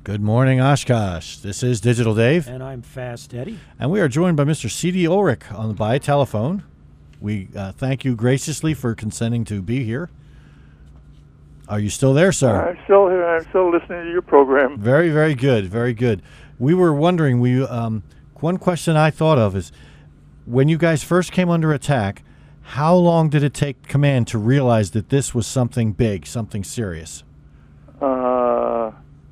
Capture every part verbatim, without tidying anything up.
Good morning, Oshkosh. This is Digital Dave. And I'm Fast Eddie. And we are joined by Mister C D Ulrich on by telephone. We uh, thank you graciously for consenting to be here. Are you still there, sir? I'm still here. I'm still listening to your program. Very, very good. Very good. We were wondering, we um, one question I thought of is, when you guys first came under attack, how long did it take command to realize that this was something big, something serious? Uh,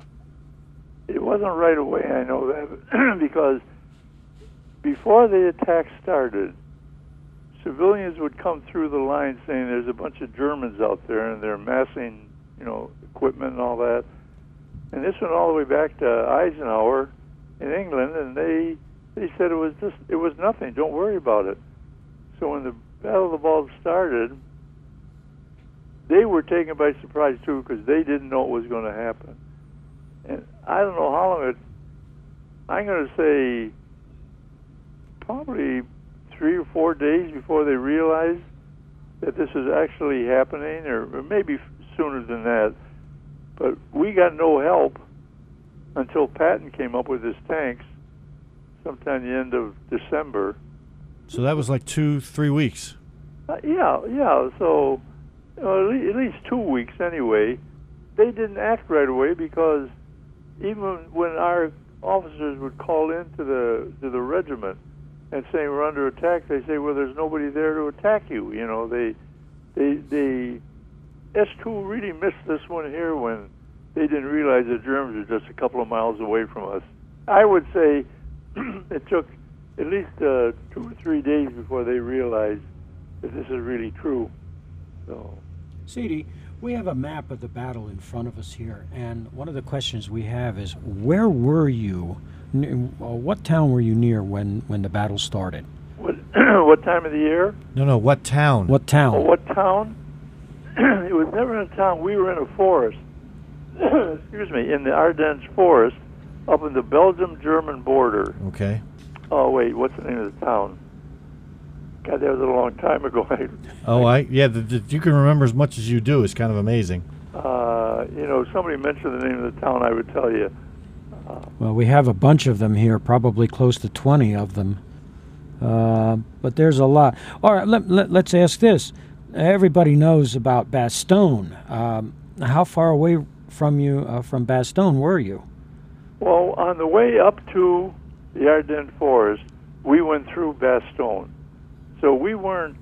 it wasn't right away, I know that, because before the attack started, civilians would come through the line saying there's a bunch of Germans out there and they're massing, you know, equipment and all that. And this went all the way back to Eisenhower in England, and they they said it was just it was nothing. Don't worry about it. So when the Battle of the Bulge started, they were taken by surprise too, because they didn't know what was going to happen. And I don't know how long it. I'm going to say probably three or four days before they realized that this was actually happening, or, or maybe sooner than that. But we got no help until Patton came up with his tanks sometime the end of December. So that was like two, three weeks. Uh, yeah, yeah. So you know, at, least, at least two weeks anyway. They didn't act right away, because even when our officers would call into the to the regiment and say we're under attack, they say, well, there's nobody there to attack you. You know, they they they S two really missed this one here when they didn't realize the Germans were just a couple of miles away from us. I would say it took at least uh, two or three days before they realized that this is really true. So, C D, we have a map of the battle in front of us here, and one of the questions we have is, where were you? What town were you near when, when the battle started? What what time of the year? No, no. What town? What town? Oh, what town? It was never in a town. We were in a forest. Excuse me, in the Ardennes forest, up in the Belgium-German border. Okay. Oh wait, what's the name of the town? God, that was a long time ago. Oh, I yeah. The, the, you can remember as much as you do. It's kind of amazing. Uh, you know, somebody mentioned the name of the town, I would tell you. Uh, well, we have a bunch of them here, probably close to twenty of them. Uh, but there's a lot. All right, let, let, let's ask this. Everybody knows about Bastogne. Um, how far away from you, uh, from Bastogne, were you? Well, on the way up to the Ardennes forest, we went through Bastogne. So we weren't,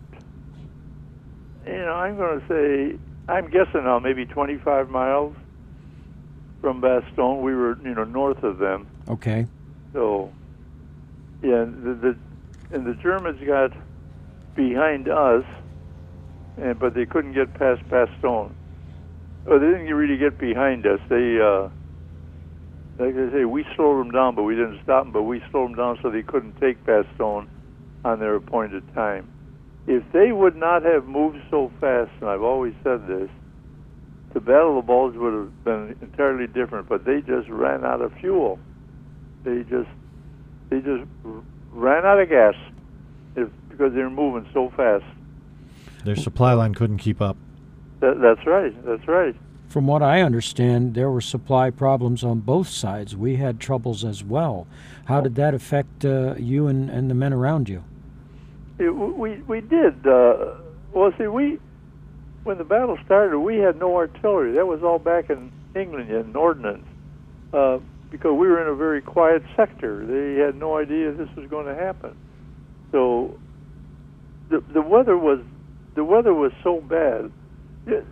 you know, I'm going to say, I'm guessing now, maybe twenty-five miles from Bastogne. We were, you know, north of them. Okay. So, yeah, the, the and the Germans got behind us, and but they couldn't get past Bastogne. Oh, they didn't really get behind us. They, uh, like I say, we slowed them down, but we didn't stop them. But we slowed them down so they couldn't take Bastogne on their appointed time. If they would not have moved so fast, and I've always said this, the Battle of the Bulge would have been entirely different. But they just ran out of fuel. They just, they just ran out of gas, if, because they were moving so fast. Their supply line couldn't keep up. That, that's right. That's right. From what I understand, there were supply problems on both sides. We had troubles as well. How did that affect uh, you and, and the men around you? It, we we did. Uh, well, see, we when the battle started, we had no artillery. That was all back in England in ordnance, uh, because we were in a very quiet sector. They had no idea this was going to happen. So the the weather was the weather was so bad. It,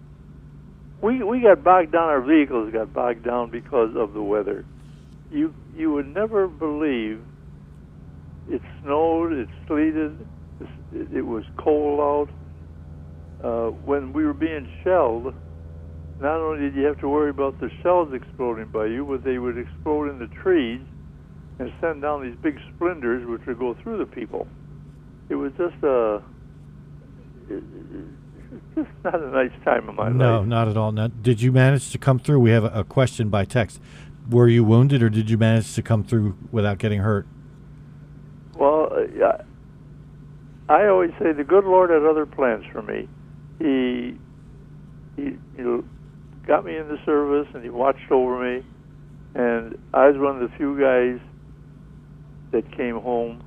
we we got bogged down. Our vehicles got bogged down because of the weather. You you would never believe. It snowed, it sleeted, it, it was cold out. Uh, when we were being shelled, not only did you have to worry about the shells exploding by you, but they would explode in the trees and send down these big splinters which would go through the people. It was just a, it, it, just not a nice time in my no, life. No, not at all. Now, did you manage to come through? We have a, a question by text. Were you wounded, or did you manage to come through without getting hurt? Well, uh, I always say the good Lord had other plans for me. He, he, he got me in the service, and he watched over me. and I was one of the few guys that came home.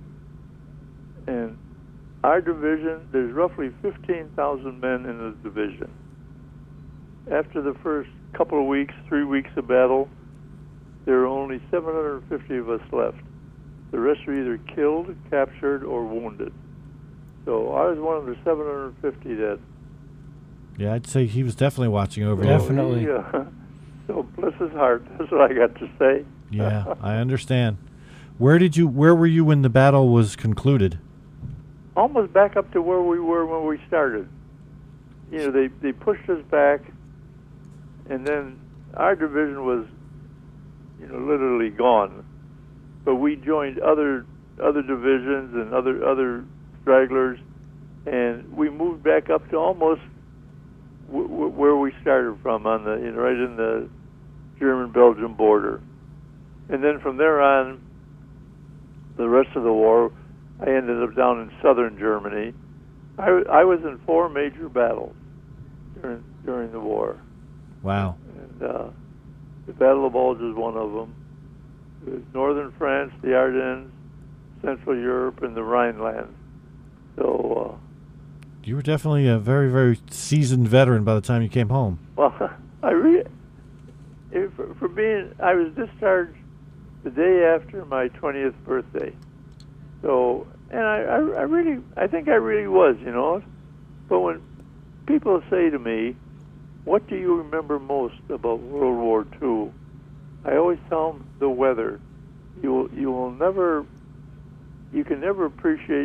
And our division, there's roughly fifteen thousand men in the division. After the first couple of weeks, three weeks of battle, there are only seven hundred fifty of us left. The rest are either killed, captured, or wounded. So I was one of the seven hundred fifty that... Yeah, I'd say he was definitely watching over you. Definitely. Yeah. So bless his heart. That's what I got to say. Yeah, I understand. Where did you? Where were you when the battle was concluded? Almost back up to where we were when we started. You know, they, they pushed us back, and then our division was, you know, literally gone. But we joined other other divisions and other other stragglers, and we moved back up to almost w- w- where we started from, on the, you know, right in the German-Belgian border. And then from there on, the rest of the war, I ended up down in southern Germany. I, w- I was in four major battles during during the war. Wow. And uh, the Battle of Bulge is one of them. It was northern France, the Ardennes, Central Europe, and the Rhineland. So, You were definitely a very, very seasoned veteran by the time you came home. uh, well, I re- if, for, for being, I was discharged the day after my twentieth birthday. So, and I, I, I really, I think I really was, you know. But when people say to me, what do you remember most about World War Two? I always tell them the weather. You will, you will never, you can never appreciate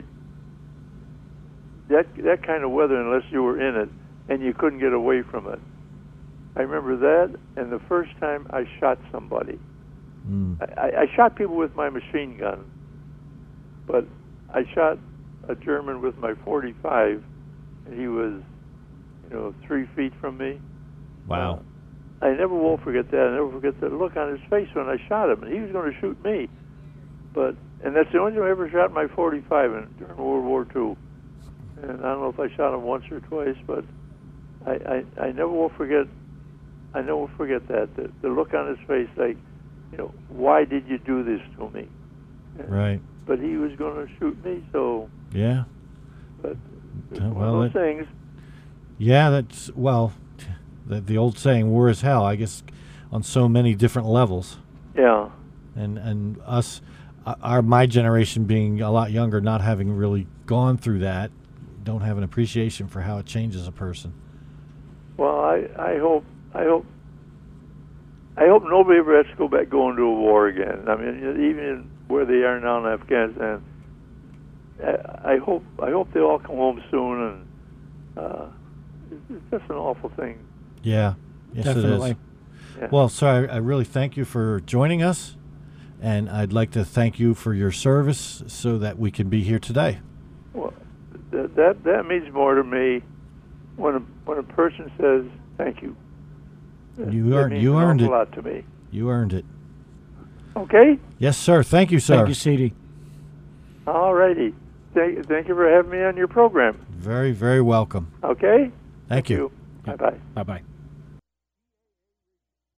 that that kind of weather unless you were in it and you couldn't get away from it. I remember that, and the first time I shot somebody. Mm. I, I shot people with my machine gun, but I shot a German with my forty-five, and he was, you know, three feet from me. Wow. Uh, I never will forget that. I never forget the look on his face when I shot him, and he was going to shoot me. But and that's the only time I ever shot my forty-five in, during World War Two. And I don't know if I shot him once or twice, but I, I, I never will forget. I never will forget that the, the look on his face, like, you know, why did you do this to me? And, Right. But he was going to shoot me, so. Yeah. But it's Uh, one well, of those it- things. Yeah, that's, well, the, the old saying, war is hell, I guess, on so many different levels. Yeah. And and us, uh, our my generation being a lot younger, not having really gone through that, don't have an appreciation for how it changes a person. Well, I, I hope I hope I hope nobody ever has to go back going to a war again. I mean, even in where they are now in Afghanistan, I, I hope I hope they all come home soon. And uh, it's, it's just an awful thing. Yeah. Yes, Definitely. it is. Yeah. Well, sir, I, I really thank you for joining us, and I'd like to thank you for your service so that we can be here today. Well, th- that that means more to me when a, when a person says thank you. You That earned- means you an earned awful it. lot to me. You earned it. Okay. Yes, sir. Thank you, sir. Thank you, C D. All righty. Thank thank you for having me on your program. Very, very welcome. Okay. Thank, you. Bye bye. Bye-bye.